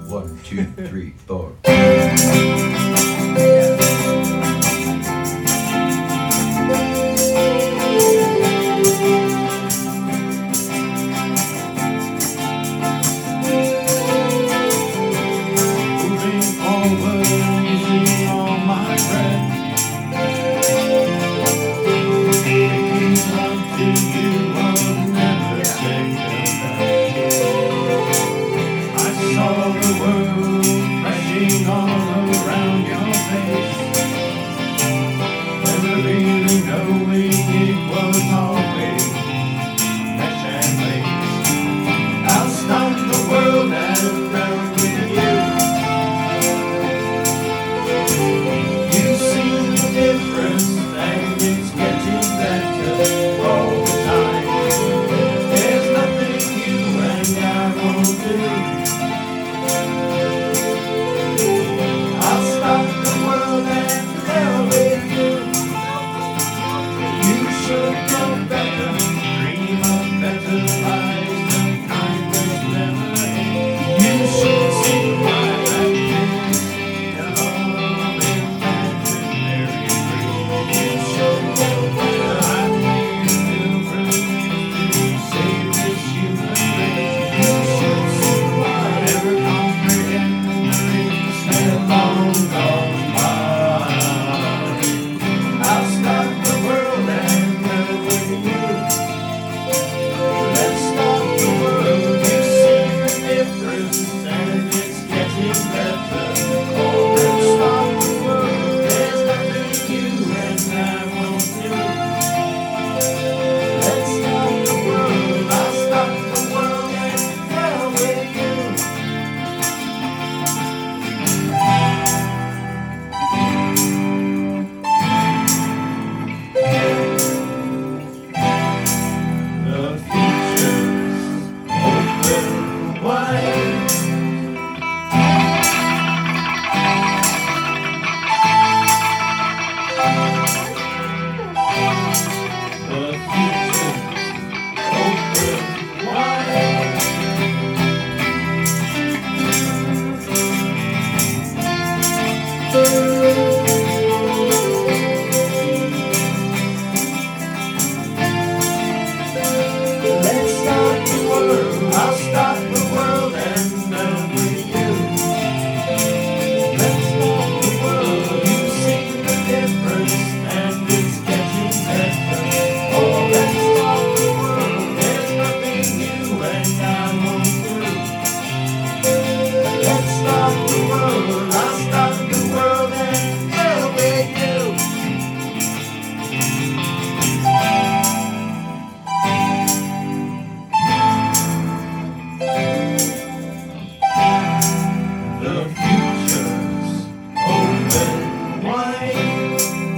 1, 2, 3, 4. Moving forward, using all my breath. Making love to you, I'll never take the best. I saw the world crashing all around your face, never really knowing it was always mesh and lace. I'll stop the world and around with you. You see the difference, and it's getting better all the time. There's nothing you and I won't do. I'll stop the world and hell with you. You should know better, dream of better lives and kindness never ends. You should see why I can't see love imaginary dreams. You should know better, I made pilgrims to save this human race. You should see why never comprehend the rings have long gone by. I'll stop the world and live with you. Let's stop the world, you see the difference, and it's getting better. Oh, let's stop the world, there's nothing you and I won't do. Let's stop the world, I'll stop the world and hell with you. The future's open wide. The future's open wide. Let's stop the world, I'll stop the world and live with you. Let's stop the world, you see the difference, and it's getting better. Oh, let's stop the world, there's nothing you and I won't do. Let's stop the world, I'll stop the world and hell with you. The future's open wide.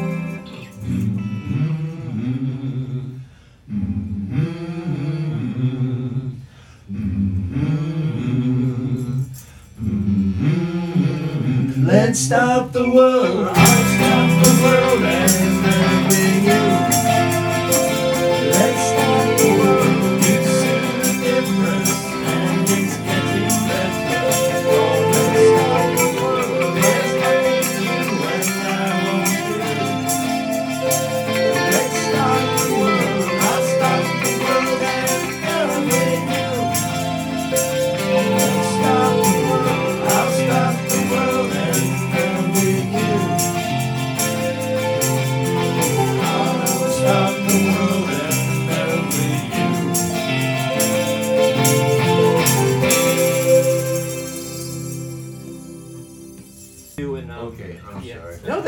Let's stop the world, I'll stop the world and live with you. Let's stop the world, you see the difference, and it's getting better. Oh, let's stop the world, there's nothing you and I won't do. Let's stop the world, I'll stop the world and hell with you. Let's stop the world, I'll stop the world and hell with you. I'll stop the world and hell with you. Okay, I'm sorry. No,